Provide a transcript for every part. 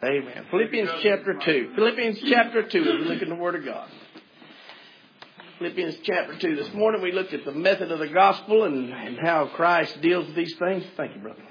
Amen. Philippians chapter 2. Philippians chapter 2, as we look in the Word of God. Philippians chapter 2. This morning we looked at the method of the gospel and how Christ deals with these things. Thank you, brother.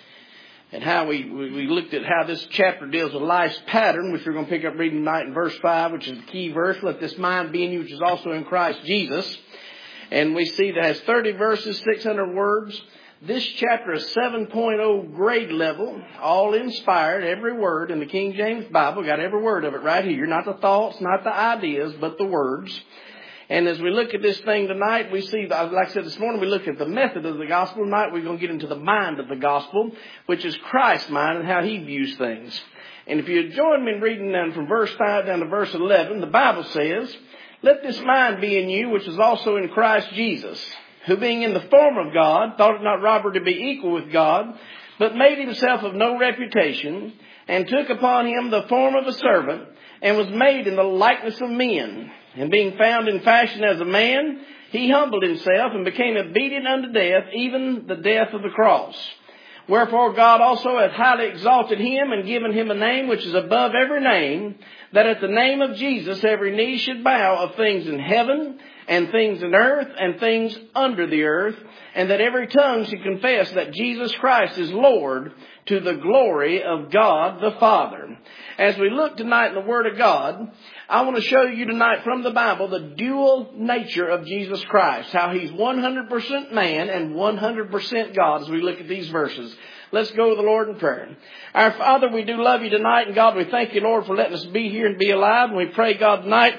And how we looked at how this chapter deals with life's pattern, which we're going to pick up reading tonight in verse 5, which is the key verse. Let this mind be in you, which is also in Christ Jesus. And we see that it has 30 verses, 600 words. This chapter is 7.0 grade level, all inspired, every word in the King James Bible. Got every word of it right here. Not the thoughts, not the ideas, but the words. And as we look at this thing tonight, we see, like I said this morning, we look at the method of the gospel. Tonight we're going to get into the mind of the gospel, which is Christ's mind and how he views things. And if you join me in reading down from verse 5 down to verse 11, the Bible says, "Let this mind be in you, which is also in Christ Jesus, who being in the form of God, thought it not robbery to be equal with God, but made himself of no reputation, and took upon him the form of a servant, and was made in the likeness of men. And being found in fashion as a man, he humbled himself, and became obedient unto death, even the death of the cross. Wherefore God also hath highly exalted him, and given him a name which is above every name, that at the name of Jesus every knee should bow, of things in heaven, and things in earth, and things under the earth, and that every tongue should confess that Jesus Christ is Lord, to the glory of God the Father." As we look tonight in the Word of God, I want to show you tonight from the Bible the dual nature of Jesus Christ, how he's 100% man and 100% God as we look at these verses. Let's go to the Lord in prayer. Our Father, we do love you tonight, and God, we thank you, Lord, for letting us be here and be alive. And we pray, God, tonight,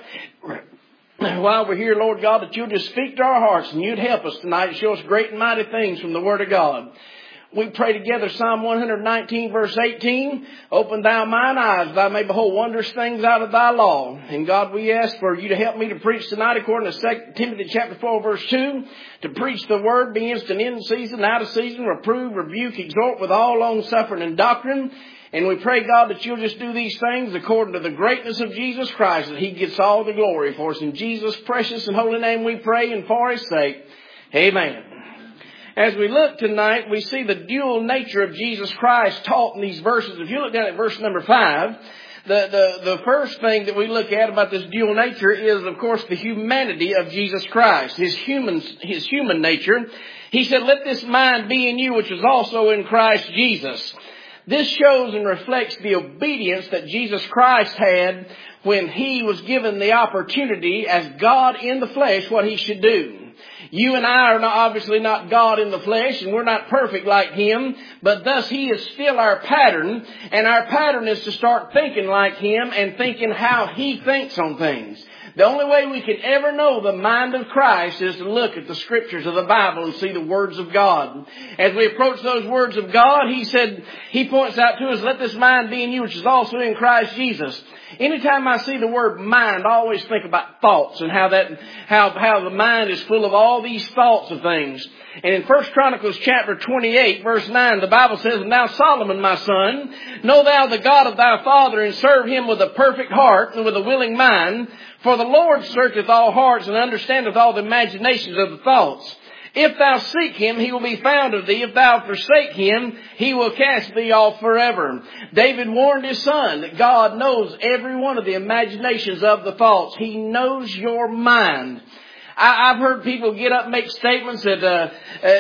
while we're here, Lord God, that you'll just speak to our hearts and you'd help us tonight and show us great and mighty things from the Word of God. We pray together Psalm 119 verse 18, "Open thou mine eyes, thou may behold wondrous things out of thy law." And God, we ask for you to help me to preach tonight according to 2 Timothy chapter 4 verse 2, to preach the word, be instant in season, out of season, reprove, rebuke, exhort with all long suffering and doctrine. And we pray, God, that you'll just do these things according to the greatness of Jesus Christ, that he gets all the glory for us. In Jesus' precious and holy name we pray, and for his sake, amen. As we look tonight, we see the dual nature of Jesus Christ taught in these verses. If you look down at verse number 5, the first thing that we look at about this dual nature is, of course, the humanity of Jesus Christ, his human nature. He said, "Let this mind be in you, which is also in Christ Jesus." This shows and reflects the obedience that Jesus Christ had when he was given the opportunity as God in the flesh what he should do. You and I are obviously not God in the flesh, and we're not perfect like him, but thus he is still our pattern, and our pattern is to start thinking like him and thinking how he thinks on things. The only way we can ever know the mind of Christ is to look at the scriptures of the Bible and see the words of God. As we approach those words of God, he points out to us, "Let this mind be in you, which is also in Christ Jesus." Anytime I see the word mind, I always think about thoughts and how the mind is full of all these thoughts of things. And in 1 Chronicles chapter 28 verse 9, the Bible says, "Now Solomon, my son, know thou the God of thy father, and serve him with a perfect heart and with a willing mind. For the Lord searcheth all hearts, and understandeth all the imaginations of the thoughts. If thou seek him, he will be found of thee. If thou forsake him, he will cast thee off forever." David warned his son that God knows every one of the imaginations of the thoughts. He knows your mind. I've heard people get up and make statements that,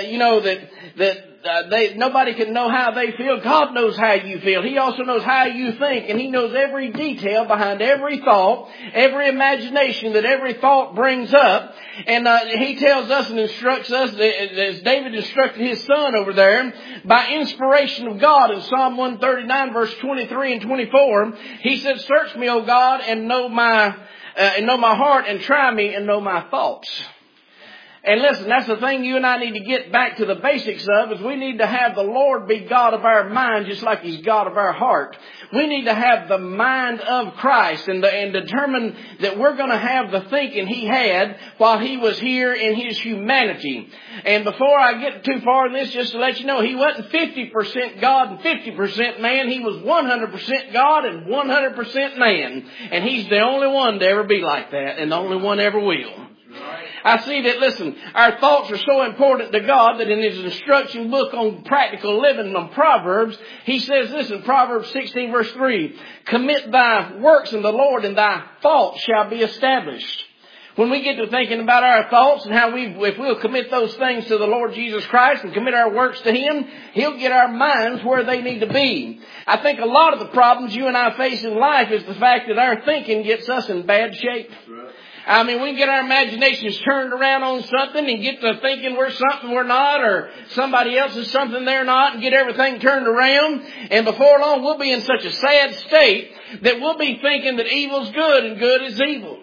nobody can know how they feel. God knows how you feel. He also knows how you think, and he knows every detail behind every thought, every imagination that every thought brings up. And he tells us and instructs us, as David instructed his son over there, by inspiration of God in Psalm 139 verse 23 and 24, he said, "Search me, O God, and know my heart, and try me and know my thoughts." And listen, that's the thing you and I need to get back to the basics of, is we need to have the Lord be God of our mind just like he's God of our heart. We need to have the mind of Christ and determine that we're going to have the thinking he had while he was here in his humanity. And before I get too far in this, just to let you know, he wasn't 50% God and 50% man. He was 100% God and 100% man. And he's the only one to ever be like that, and the only one ever will. I see that, listen, our thoughts are so important to God that in His instruction book on practical living on Proverbs, He says this in Proverbs 16 verse 3, commit thy works unto the Lord and thy thoughts shall be established. When we get to thinking about our thoughts and how if we'll commit those things to the Lord Jesus Christ and commit our works to Him, He'll get our minds where they need to be. I think a lot of the problems you and I face in life is the fact that our thinking gets us in bad shape. I mean, we get our imaginations turned around on something and get to thinking we're something we're not, or somebody else is something they're not, and get everything turned around. And before long, we'll be in such a sad state that we'll be thinking that evil's good and good is evil.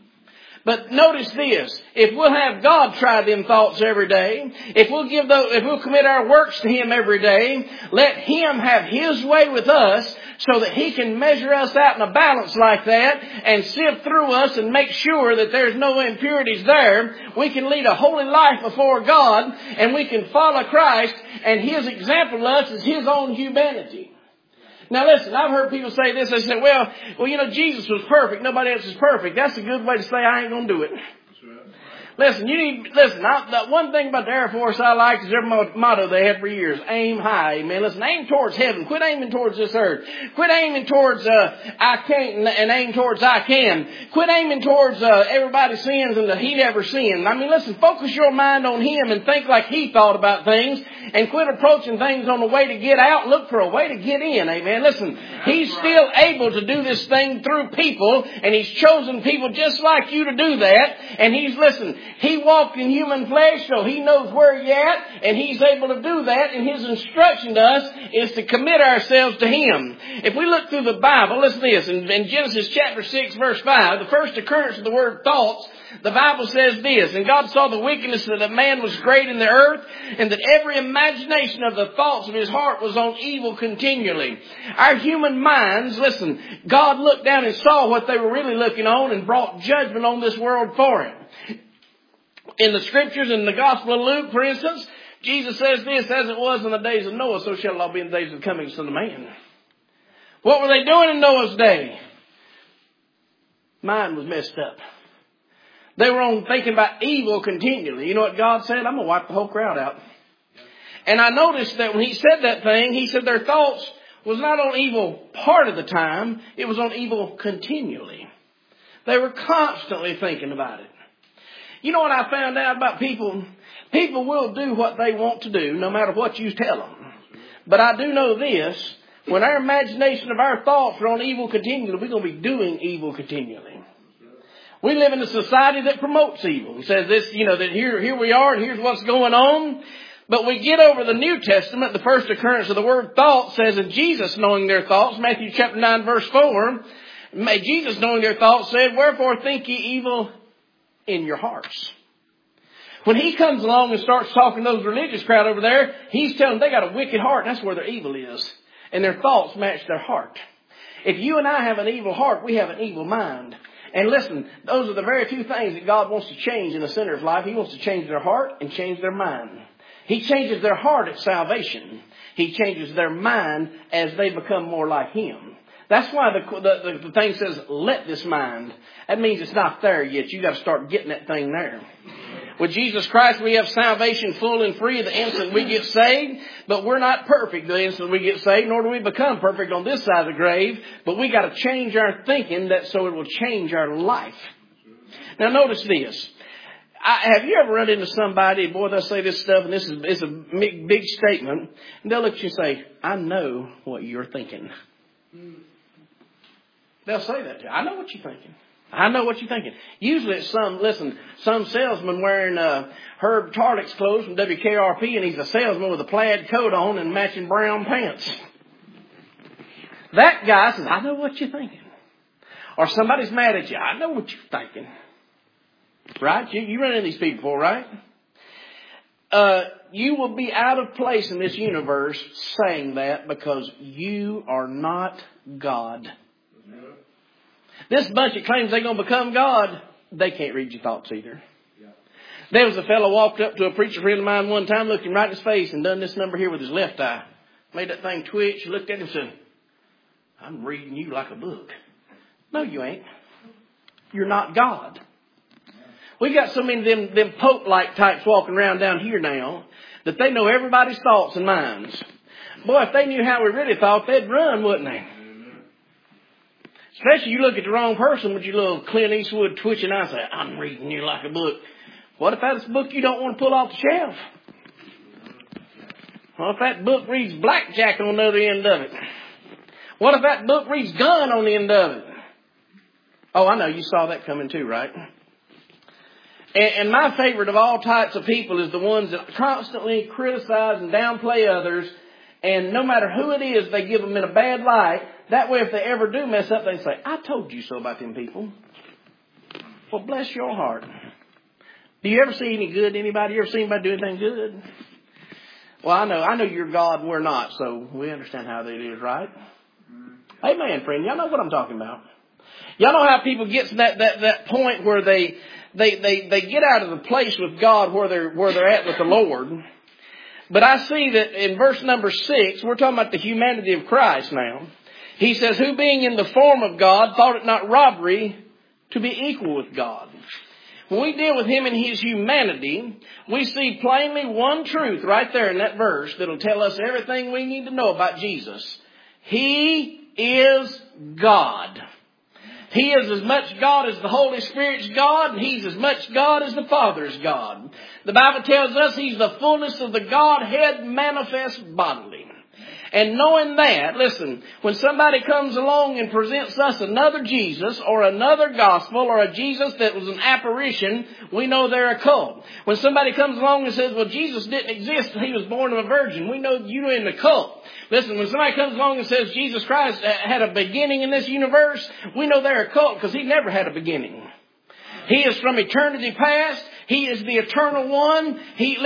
But notice this, if we'll have God try them thoughts every day, if we'll commit our works to Him every day, let Him have His way with us so that He can measure us out in a balance like that and sift through us and make sure that there's no impurities there, we can lead a holy life before God and we can follow Christ, and His example to us is His own humanity. Now listen, I've heard people say this. They say, well, you know, Jesus was perfect. Nobody else is perfect. That's a good way to say I ain't going to do it. Listen, the one thing about the Air Force I like is their motto they had for years, aim high. Amen. Listen, aim towards heaven. Quit aiming towards this earth. Quit aiming towards I can't and aim towards I can. Quit aiming towards everybody sins and he never sinned. I mean, listen, focus your mind on Him and think like He thought about things, and quit approaching things on the way to get out. Look for a way to get in. Amen. Listen, He's still able to do this thing through people, and He's chosen people just like you to do that. And He walked in human flesh, so He knows where you're at, and He's able to do that. And His instruction to us is to commit ourselves to Him. If we look through the Bible, listen to this. In Genesis chapter 6, verse 5, the first occurrence of the word thoughts, the Bible says this, and God saw the wickedness that man was great in the earth, and that every imagination of the thoughts of his heart was on evil continually. Our human minds, listen, God looked down and saw what they were really looking on and brought judgment on this world for it. In the scriptures, in the Gospel of Luke, for instance, Jesus says this, as it was in the days of Noah, so shall it all be in the days of the coming Son of Man. What were they doing in Noah's day? Mind was messed up. They were on thinking about evil continually. You know what God said? I'm going to wipe the whole crowd out. And I noticed that when He said that thing, He said their thoughts was not on evil part of the time. It was on evil continually. They were constantly thinking about it. You know what I found out about people? People will do what they want to do, no matter what you tell them. But I do know this. When our imagination of our thoughts are on evil continually, we're going to be doing evil continually. We live in a society that promotes evil. It says this, that here we are and here's what's going on. But we get over the New Testament, the first occurrence of the word thought says, and Jesus knowing their thoughts, Matthew chapter 9 verse 4, Jesus knowing their thoughts said, wherefore think ye evil in your hearts. When He comes along and starts talking to those religious crowd over there, He's telling them they got a wicked heart, and that's where their evil is. And their thoughts match their heart. If you and I have an evil heart, we have an evil mind. And listen, those are the very two things that God wants to change in a sinner's life. He wants to change their heart and change their mind. He changes their heart at salvation. He changes their mind as they become more like Him. That's why the thing says, let this mind. That means it's not there yet. You got to start getting that thing there. With Jesus Christ, we have salvation full and free the instant we get saved. But we're not perfect the instant we get saved, nor do we become perfect on this side of the grave. But we got to change our thinking so it will change our life. Now notice this. Have you ever run into somebody, boy, they'll say this stuff, and it's a big statement, and they'll look at you and say, I know what you're thinking. They'll say that to you. I know what you're thinking. I know what you're thinking. Usually it's some salesman wearing Herb Tarlick's clothes from WKRP, and he's a salesman with a plaid coat on and matching brown pants. That guy says, I know what you're thinking. Or somebody's mad at you. I know what you're thinking. Right? You run into these people before, right? You will be out of place in this universe saying that because you are not God. This bunch that claims they're going to become God, they can't read your thoughts either. Yeah. There was a fellow walked up to a preacher friend of mine one time, looked him right in his face and done this number here with his left eye. Made that thing twitch. He looked at him and said, I'm reading you like a book. No, you ain't. You're not God. We got so many of them Pope-like types walking around down here now that they know everybody's thoughts and minds. Boy, if they knew how we really thought, they'd run, wouldn't they? Especially you look at the wrong person with your little Clint Eastwood twitching eye and say, I'm reading you like a book. What if that's a book you don't want to pull off the shelf? What if that book reads blackjack on the other end of it? What if that book reads gun on the end of it? Oh, I know, you saw that coming too, right? And my favorite of all types of people is the ones that constantly criticize and downplay others. And no matter who it is, they give them in a bad light. That way, if they ever do mess up, they say, I told you so about them people. Well, bless your heart. Do you ever see any good in anybody? You ever see anybody do anything good? Well, I know you're God and we're not, so we understand how that is, right? Amen, friend. Y'all know what I'm talking about. Y'all know how people get to that point where they get out of the place with God where they're at with the Lord. But I see that in verse number 6, we're talking about the humanity of Christ now. He says, who being in the form of God thought it not robbery to be equal with God. When we deal with him in his humanity, we see plainly one truth right there in that verse that'll tell us everything we need to know about Jesus. He is God. He is as much God as the Holy Spirit's God, and he's as much God as the Father's God. The Bible tells us he's the fullness of the Godhead manifest bodily. And knowing that, listen, when somebody comes along and presents us another Jesus or another gospel or a Jesus that was an apparition, we know they're a cult. When somebody comes along and says, well, Jesus didn't exist, he was born of a virgin, we know you're in the cult. Listen, when somebody comes along and says Jesus Christ had a beginning in this universe, we know they're a cult because he never had a beginning. He is from eternity past. He is the eternal one. He's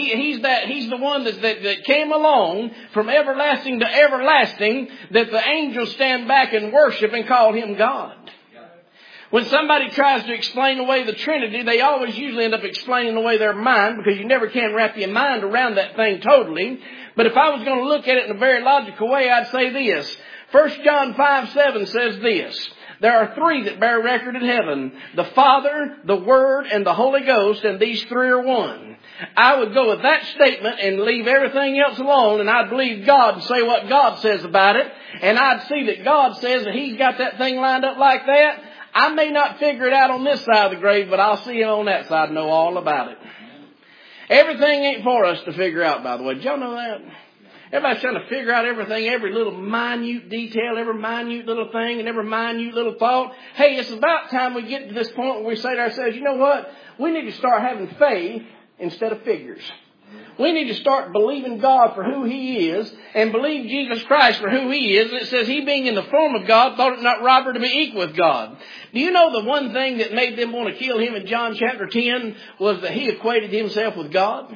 the one that came along from everlasting to everlasting, that the angels stand back and worship and call him God. When somebody tries to explain away the Trinity, they always usually end up explaining away their mind, because you never can wrap your mind around that thing totally. But if I was going to look at it in a very logical way, I'd say this. 1 John 5:7 says this. There are three that bear record in heaven. The Father, the Word, and the Holy Ghost, and these three are one. I would go with that statement and leave everything else alone, and I'd believe God and say what God says about it. And I'd see that God says that he's got that thing lined up like that. I may not figure it out on this side of the grave, but I'll see him on that side and know all about it. Everything ain't for us to figure out, by the way. Did y'all know that? Everybody's trying to figure out everything, every little minute detail, every minute little thing, and every minute little thought. Hey, it's about time we get to this point where we say to ourselves, you know what? We need to start having faith instead of figures. We need to start believing God for who he is and believe Jesus Christ for who he is. And it says he being in the form of God thought it not robbery to be equal with God. Do you know the one thing that made them want to kill him in John chapter 10 was that he equated himself with God?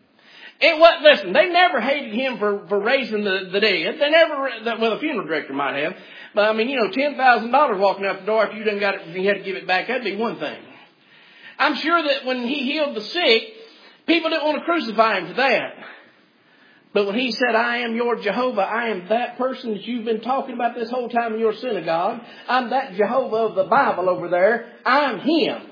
It was, listen, they never hated him for raising the dead. They never, well, the funeral director might have. But I mean, you know, $10,000 walking out the door after you done got it, you had to give it back, that'd be one thing. I'm sure that when he healed the sick, people didn't want to crucify him for that. But when he said, I am your Jehovah, I am that person that you've been talking about this whole time in your synagogue. I'm that Jehovah of the Bible over there. I'm him.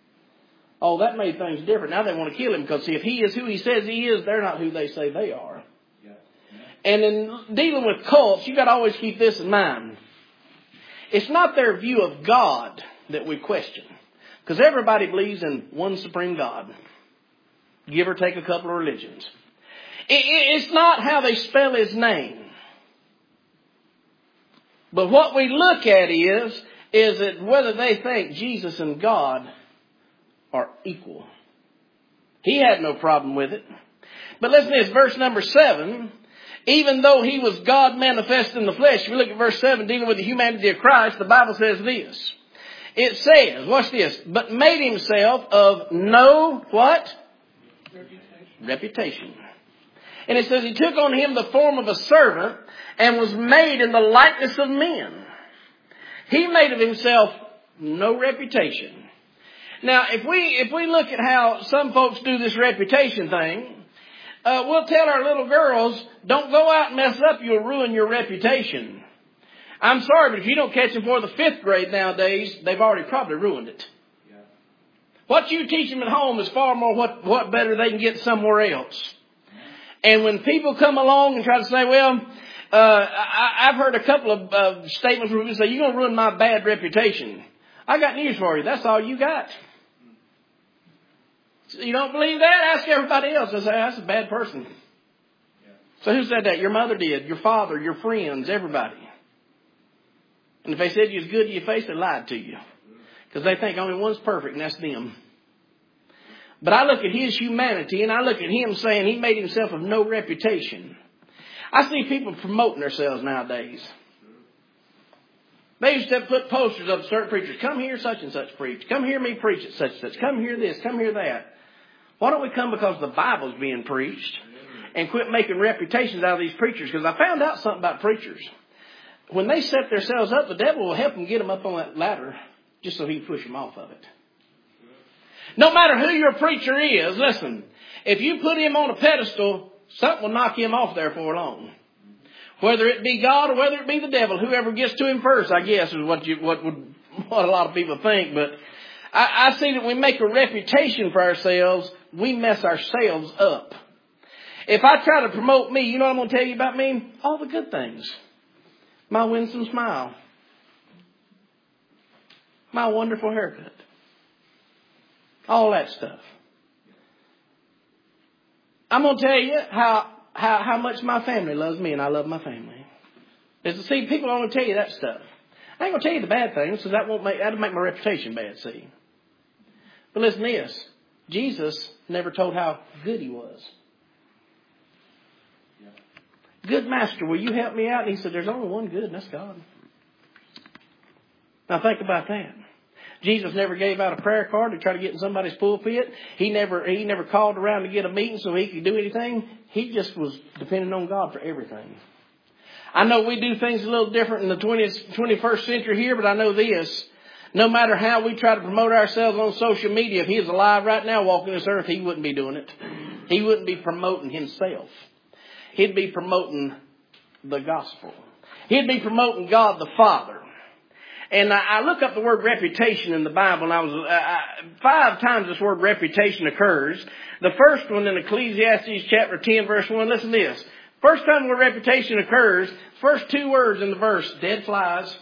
Oh, that made things different. Now they want to kill him because, see, if he is who he says he is, they're not who they say they are. Yeah. And in dealing with cults, you've got to always keep this in mind. It's not their view of God that we question, because everybody believes in one supreme God, give or take a couple of religions. It's not how they spell his name. But what we look at is that whether they think Jesus and God are equal. He had no problem with it. But listen to this, verse number 7. Even though he was God manifest in the flesh, if we look at verse 7, dealing with the humanity of Christ, the Bible says this. It says, watch this, but made himself of no, what? Reputation. And it says he took on him the form of a servant and was made in the likeness of men. He made of himself no reputation. Now, if we look at how some folks do this reputation thing, we'll tell our little girls, don't go out and mess up, you'll ruin your reputation. I'm sorry, but if you don't catch them for the 5th grade nowadays, they've already probably ruined it. Yeah. What you teach them at home is far more what better they can get somewhere else. And when people come along and try to say, well, I've heard a couple of statements where people say, you're going to ruin my bad reputation. I got news for you. That's all you got. You don't believe that? Ask everybody else. They say, that's a bad person. So who said that? Your mother did, your father, your friends, everybody. And if they said you was good to your face, they lied to you. Because they think only one's perfect, and that's them. But I look at his humanity, and I look at him saying he made himself of no reputation. I see people promoting themselves nowadays. They used to put posters of certain preachers. Come hear such and such preach. Come hear me preach at such and such. Come hear this. Come hear that. Why don't we come because the Bible's being preached? And quit making reputations out of these preachers. Because I found out something about preachers. When they set themselves up, the devil will help them get them up on that ladder just so he can push them off of it. No matter who your preacher is, listen, if you put him on a pedestal, something will knock him off there for long. Whether it be God or whether it be the devil, whoever gets to him first, I guess, is what a lot of people think. But I see that we make a reputation for ourselves, we mess ourselves up. If I try to promote me, you know what I'm going to tell you about me? All the good things. My winsome smile. My wonderful haircut. All that stuff. I'm going to tell you how much my family loves me, and I love my family. See, people are going to tell you that stuff. I ain't going to tell you the bad things, because that'll make my reputation bad, see. But listen to this. Jesus never told how good he was. Good master, will you help me out? And he said, there's only one good, and that's God. Now think about that. Jesus never gave out a prayer card to try to get in somebody's pulpit. He never called around to get a meeting so he could do anything. He just was depending on God for everything. I know we do things a little different in the 21st century here, but I know this. No matter how we try to promote ourselves on social media, if he was alive right now walking this earth, he wouldn't be doing it. He wouldn't be promoting himself. He'd be promoting the gospel. He'd be promoting God the Father. And I look up the word reputation in the Bible, and 5 times this word reputation occurs. The first one in Ecclesiastes chapter 10, verse 1. Listen to this. First time the word reputation occurs, first 2 words in the verse, dead flies.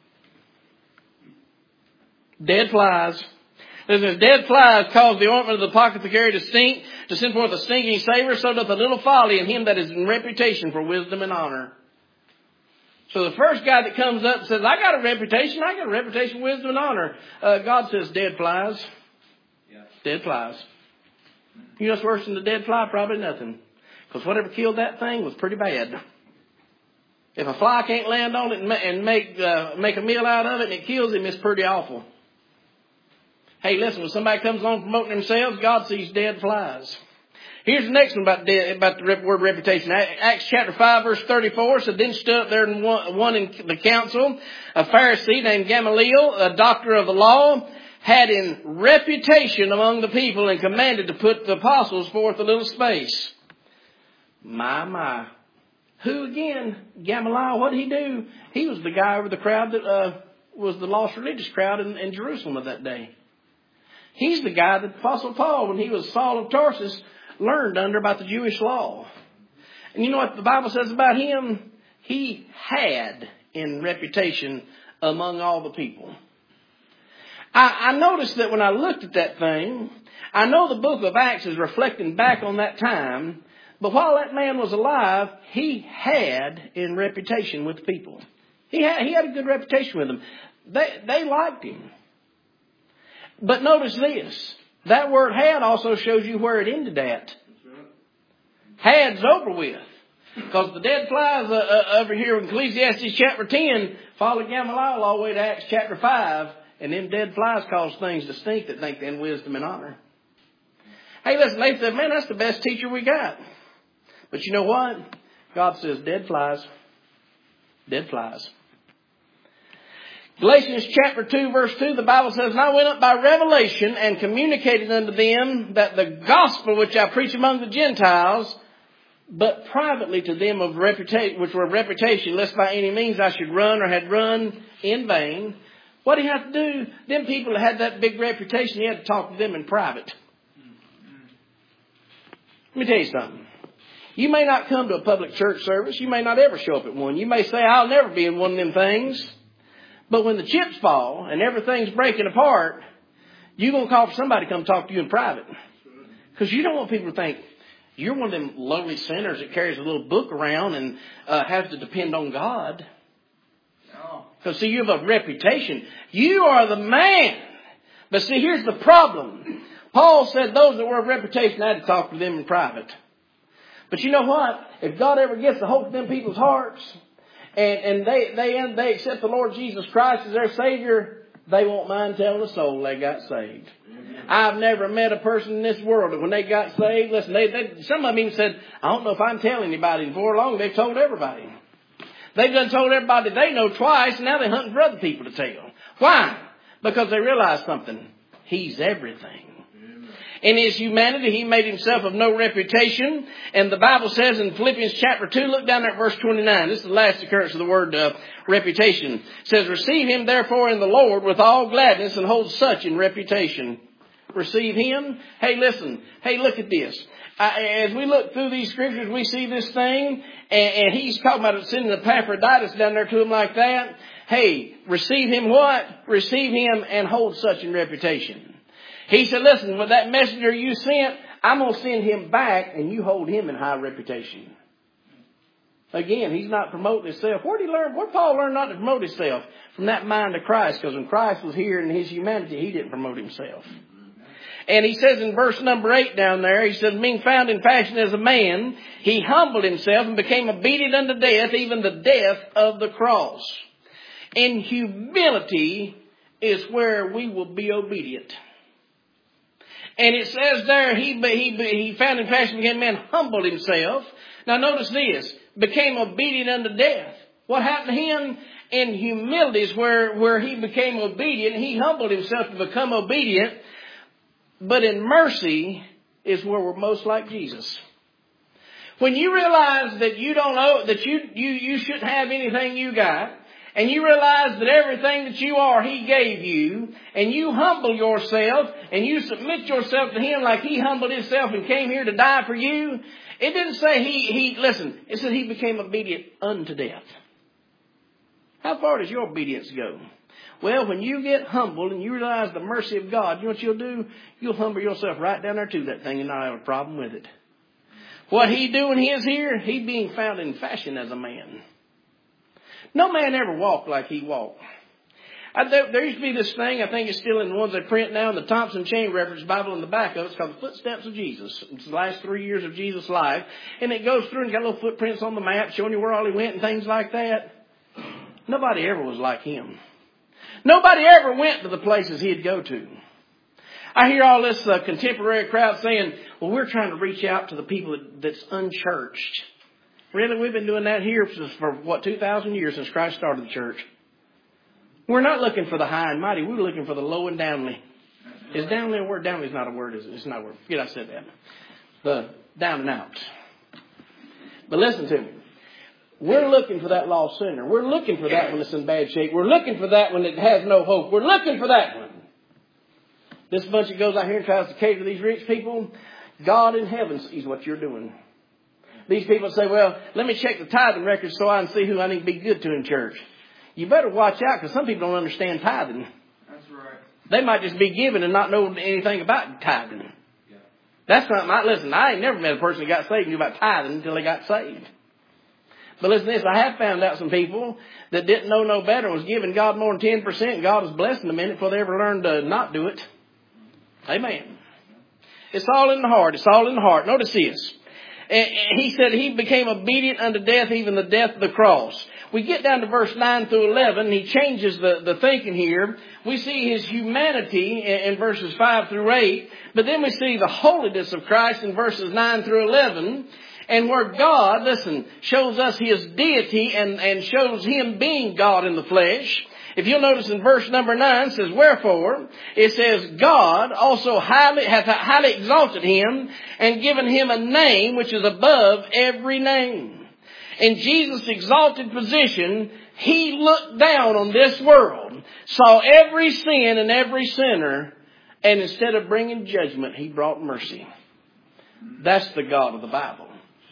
Dead flies. Listen, dead flies cause the ointment of the apothecary to stink, to send forth a stinking savor, so doth a little folly in him that is in reputation for wisdom and honor. So the first guy that comes up and says, I got a reputation, wisdom and honor. God says, dead flies. Yeah. Dead flies. You know what's worse than the dead fly? Probably nothing. Because whatever killed that thing was pretty bad. If a fly can't land on it and make a meal out of it and it kills him, it's pretty awful. Hey, listen, when somebody comes along promoting themselves, God sees dead flies. Here's the next one about the word reputation. Acts chapter 5, verse 34 said, then stood up there one in the council, a Pharisee named Gamaliel, a doctor of the law, had in reputation among the people and commanded to put the apostles forth a little space. My. Who again? Gamaliel, what did he do? He was the guy over the crowd that was the lost religious crowd in Jerusalem of that day. He's the guy that Apostle Paul, when he was Saul of Tarsus, learned under about the Jewish law. And you know what the Bible says about him? He had in reputation among all the people. I noticed that when I looked at that thing, I know the book of Acts is reflecting back on that time, but while that man was alive, he had in reputation with people. He had a good reputation with them. They liked him. But notice this. That word had also shows you where it ended at. Had's over with. Because the dead flies over here in Ecclesiastes chapter 10 follow Gamaliel all the way to Acts chapter 5. And them dead flies cause things to stink that think they're in wisdom and honor. Hey, listen, they said, man, that's the best teacher we got. But you know what? God says dead flies. Dead flies. Galatians chapter 2 verse 2, the Bible says, and I went up by revelation and communicated unto them that the gospel which I preach among the Gentiles, but privately to them of reputation, which were reputation, lest by any means I should run or had run in vain. What did he have to do? Them people that had that big reputation, he had to talk to them in private. Let me tell you something. You may not come to a public church service. You may not ever show up at one. You may say, I'll never be in one of them things. But when the chips fall and everything's breaking apart, you're going to call for somebody to come talk to you in private. Because you don't want people to think you're one of them lowly sinners that carries a little book around and has to depend on God. Because, see, you have a reputation. You are the man. But, see, here's the problem. Paul said those that were of reputation, I had to talk to them in private. But you know what? If God ever gets a hold of them people's hearts and they accept the Lord Jesus Christ as their Savior, they won't mind telling a soul they got saved. I've never met a person in this world that when they got saved, listen, some of them even said, I don't know if I can tell anybody. Before long, they've told everybody. They've done told everybody they know twice, and now they're hunting for other people to tell. Why? Because they realize something. He's everything. In his humanity, he made himself of no reputation. And the Bible says in Philippians chapter 2, look down there at verse 29. This is the last occurrence of the word reputation. It says, receive him therefore in the Lord with all gladness and hold such in reputation. Receive him. Hey, listen. Hey, look at this. As we look through these scriptures, we see this thing. And he's talking about sending Epaphroditus down there to him like that. Hey, receive him what? Receive him and hold such in reputation. He said, listen, with that messenger you sent, I'm going to send him back and you hold him in high reputation. Again, he's not promoting himself. Where did he learn? Where did Paul learn not to promote himself? From that mind of Christ. Because when Christ was here in his humanity, he didn't promote himself. And he says in verse number 8 down there, he says, being found in fashion as a man, he humbled himself and became obedient unto death, even the death of the cross. In humility is where we will be obedient. And it says there, he found in fashion, became a man, humbled himself. Now notice this, became obedient unto death. What happened to him? In humility is where he became obedient. He humbled himself to become obedient. But in mercy is where we're most like Jesus. When you realize that you don't owe, that you shouldn't have anything you got, and you realize that everything that you are, he gave you, and you humble yourself, and you submit yourself to him like he humbled himself and came here to die for you, it didn't say listen, it said he became obedient unto death. How far does your obedience go? Well, when you get humbled and you realize the mercy of God, you know what you'll do? You'll humble yourself right down there to that thing and not have a problem with it. What he doing his here, he being found in fashion as a man. No man ever walked like he walked. There used to be this thing, I think it's still in the ones they print now, in the Thompson Chain Reference Bible in the back of it. It's called The Footsteps of Jesus. It's the last 3 years of Jesus' life. And it goes through and got little footprints on the map showing you where all he went and things like that. Nobody ever was like him. Nobody ever went to the places he'd go to. I hear all this contemporary crowd saying, well, we're trying to reach out to the people that's unchurched. Really, we've been doing that here for 2,000 years since Christ started the church. We're not looking for the high and mighty. We're looking for the low and downly. Is downly a word? Downly is not a word, is it? It's not a word. Forget I said that. The down and out. But listen to me. We're looking for that lost sinner. We're looking for that one that's in bad shape. We're looking for that one that has no hope. We're looking for that one. This bunch that goes out here and tries to cater to these rich people, God in heaven sees what you're doing. These people say, well, let me check the tithing records so I can see who I need to be good to in church. You better watch out because some people don't understand tithing. That's right. They might just be giving and not know anything about tithing. Yeah. That's something. I ain't never met a person that got saved and knew about tithing until they got saved. But listen to this, I have found out some people that didn't know no better and was giving God more than 10%, and God was blessing them in it before they ever learned to not do it. Amen. It's all in the heart. It's all in the heart. Notice this. He said he became obedient unto death, even the death of the cross. We get down to verse 9 through 11. He changes the thinking here. We see his humanity in verses 5 through 8. But then we see the holiness of Christ in verses 9 through 11. And where God, listen, shows us his deity and shows him being God in the flesh. If you'll notice in verse number 9, it says, wherefore, it says, God also hath highly exalted him and given him a name which is above every name. In Jesus' exalted position, He looked down on this world, saw every sin and every sinner, and instead of bringing judgment, He brought mercy. That's the God of the Bible.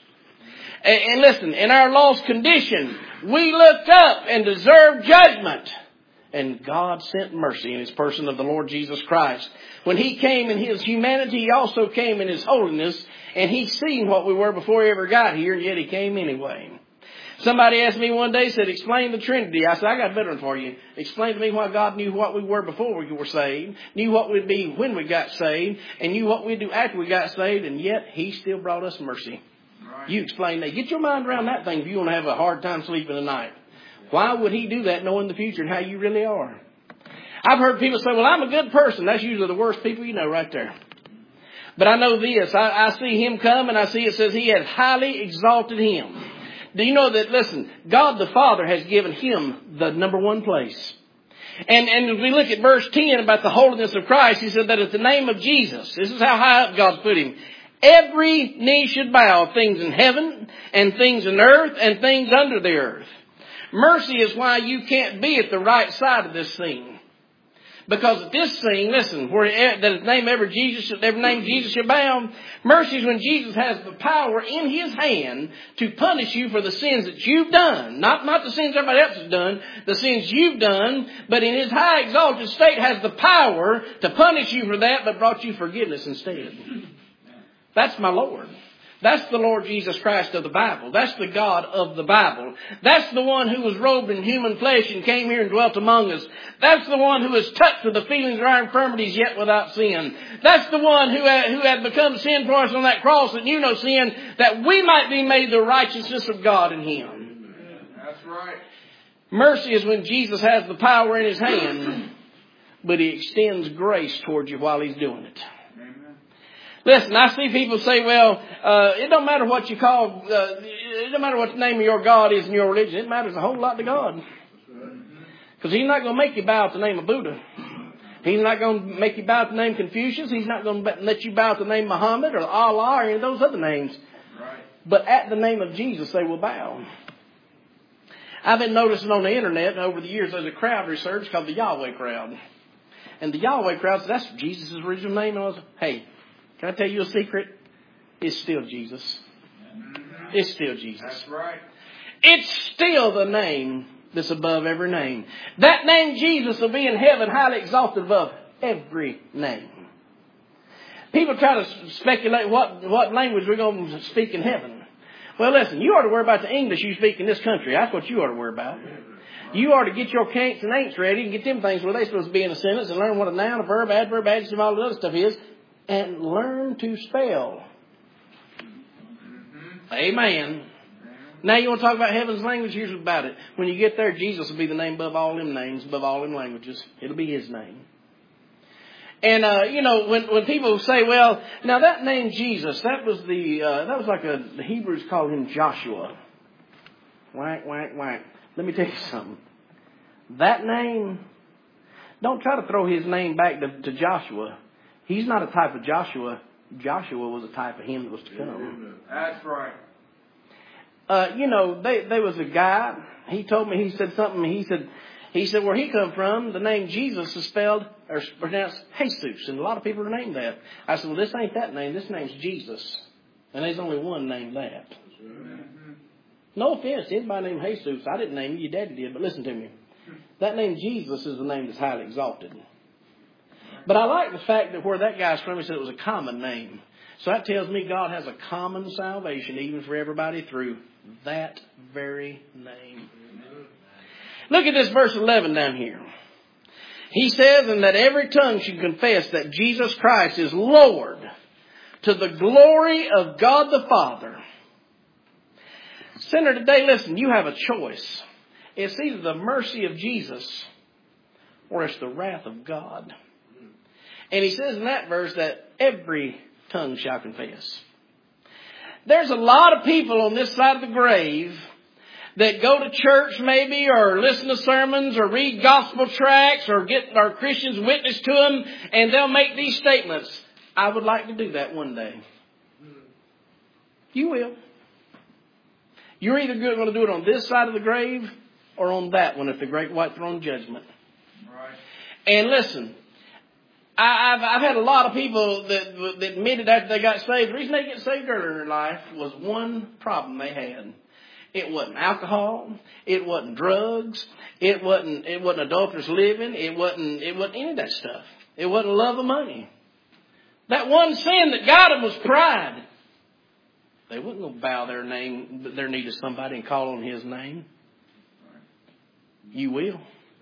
And listen, in our lost condition, we looked up and deserved judgment. And God sent mercy in His person of the Lord Jesus Christ. When He came in His humanity, He also came in His holiness. And He seen what we were before He ever got here, and yet He came anyway. Somebody asked me one day, said, explain the Trinity. I said, I got a better one for you. Explain to me why God knew what we were before we were saved, knew what we'd be when we got saved, and knew what we'd do after we got saved, and yet He still brought us mercy. Right. You explain that. Get your mind around that thing if you want to have a hard time sleeping at night. Why would He do that knowing the future and how you really are? I've heard people say, well, I'm a good person. That's usually the worst people you know right there. But I know this. I see Him come, and I see it says He has highly exalted Him. Do you know that, listen, God the Father has given Him the number one place. And as we look at verse 10 about the holiness of Christ, He said that at the name of Jesus, this is how high up God's put Him, every knee should bow, things in heaven and things in earth and things under the earth. Mercy is why you can't be at the right side of this thing. Because at this thing, listen, where that His name every name Jesus shall bow. Mercy is when Jesus has the power in His hand to punish you for the sins that you've done. Not the sins everybody else has done, the sins you've done. But in His high exalted state has the power to punish you for that, but brought you forgiveness instead. That's my Lord. That's the Lord Jesus Christ of the Bible. That's the God of the Bible. That's the one who was robed in human flesh and came here and dwelt among us. That's the one who was touched with the feelings of our infirmities yet without sin. That's the one who had become sin for us on that cross that knew no sin, that we might be made the righteousness of God in Him. That's right. Mercy is when Jesus has the power in His hand, but He extends grace towards you while He's doing it. Listen, I see people say, well, it don't matter what you call, it don't matter what the name of your God is in your religion. It matters a whole lot to God. Because He's not going to make you bow at the name of Buddha. He's not going to make you bow at the name Confucius. He's not going to let you bow at the name Muhammad or Allah or any of those other names. Right. But at the name of Jesus, they will bow. I've been noticing on the internet over the years, there's a crowd research called the Yahweh crowd. And the Yahweh crowd says, that's Jesus' original name. And I was, hey, can I tell you a secret? It's still Jesus. It's still Jesus. That's right. It's still the name that's above every name. That name Jesus will be in heaven highly exalted above every name. People try to speculate what language we're going to speak in heaven. Well, listen, you ought to worry about the English you speak in this country. That's what you ought to worry about. You ought to get your can'ts and ain'ts ready and get them things where they're supposed to be in a sentence and learn what a noun, a verb, adverb, adjective, all the other stuff is. And learn to spell. Amen. Now you want to talk about heaven's language? Here's about it. When you get there, Jesus will be the name above all them names, above all them languages. It'll be His name. And, when people say, well, now that name Jesus, that was the Hebrews called him Joshua. Whack, whack, whack. Let me tell you something. That name, don't try to throw his name back to Joshua. He's not a type of Joshua. Joshua was a type of him that was to come. That's right. There was a guy. He told me, he said something. He said where he come from, the name Jesus is spelled or pronounced Jesus, and a lot of people are named that. I said, well, this ain't that name. This name's Jesus, and there's only one named that. No offense to anybody named Jesus. I didn't name you. Your daddy did, but listen to me. That name Jesus is the name that's highly exalted. But I like the fact that where that guy's from, he said it was a common name. So that tells me God has a common salvation even for everybody through that very name. Look at this verse 11 down here. He says, and that every tongue should confess that Jesus Christ is Lord to the glory of God the Father. Sinner, today, listen, you have a choice. It's either the mercy of Jesus or it's the wrath of God. And he says in that verse that every tongue shall confess. There's a lot of people on this side of the grave that go to church maybe or listen to sermons or read gospel tracts or get our Christians witness to them, and they'll make these statements. I would like to do that one day. You will. You're either going to do it on this side of the grave or on that one at the great white throne judgment. Right. And listen, I've had a lot of people that admitted after they got saved, the reason they get saved earlier in their life was one problem they had. It wasn't alcohol. It wasn't drugs. It wasn't adulterous living. It wasn't any of that stuff. It wasn't love of money. That one sin that got them was pride. They wasn't going to bow their knee to somebody and call on his name. You will.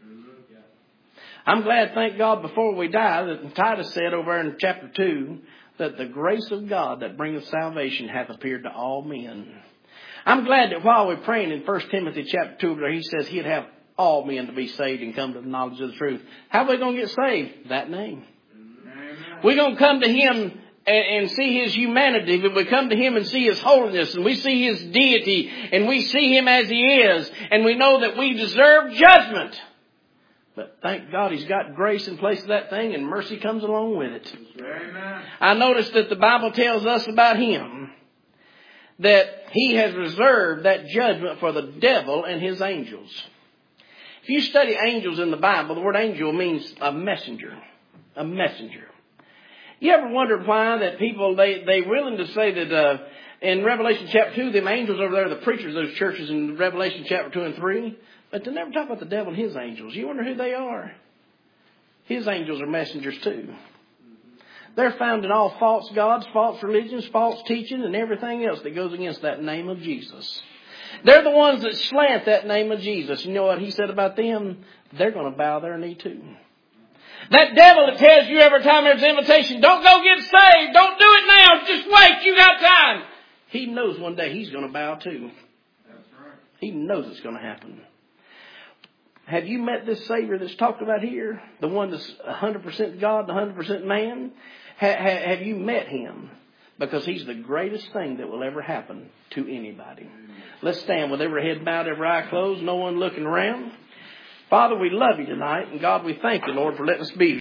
I'm glad, thank God, before we die, that Titus said over in chapter 2, that the grace of God that bringeth salvation hath appeared to all men. I'm glad that while we're praying in 1 Timothy chapter 2, where he says he'd have all men to be saved and come to the knowledge of the truth. How are we going to get saved? That name. Amen. We're going to come to him and see his humanity. But we come to him and see his holiness, and we see his deity, and we see him as he is, and we know that we deserve judgment. But thank God he's got grace in place of that thing, and mercy comes along with it. Amen. I noticed that the Bible tells us about him that he has reserved that judgment for the devil and his angels. If you study angels in the Bible, the word angel means a messenger. A messenger. You ever wondered why that people, they willing to say that in Revelation chapter 2, them angels over there, the preachers of those churches in Revelation chapter 2 and 3, but they never talk about the devil and his angels. You wonder who they are? His angels are messengers too. They're found in all false gods, false religions, false teaching, and everything else that goes against that name of Jesus. They're the ones that slant that name of Jesus. You know what he said about them? They're going to bow their knee too. That devil that tells you every time there's an invitation, don't go get saved, don't do it now, just wait, you got time. He knows one day he's going to bow too. That's right. He knows it's going to happen. Have you met this Savior that's talked about here? The one that's 100% God and 100% man? Have you met him? Because he's the greatest thing that will ever happen to anybody. Let's stand with every head bowed, every eye closed, no one looking around. Father, we love you tonight. And God, we thank you, Lord, for letting us be here.